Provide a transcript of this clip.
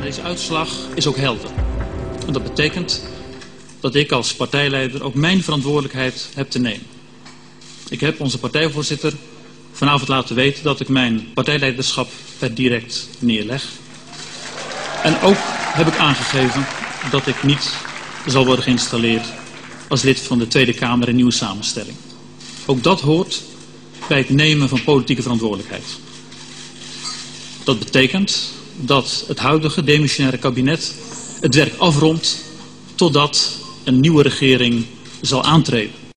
Deze uitslag is ook helder. En dat betekent dat ik als partijleider ook mijn verantwoordelijkheid heb te nemen. Ik heb onze partijvoorzitter vanavond laten weten dat ik mijn partijleiderschap per direct neerleg. En ook heb ik aangegeven dat ik niet zal worden geïnstalleerd als lid van de Tweede Kamer in nieuwe samenstelling. Ook dat hoort bij het nemen van politieke verantwoordelijkheid. Dat betekent dat het huidige demissionaire kabinet het werk afrondt totdat een nieuwe regering zal aantreden.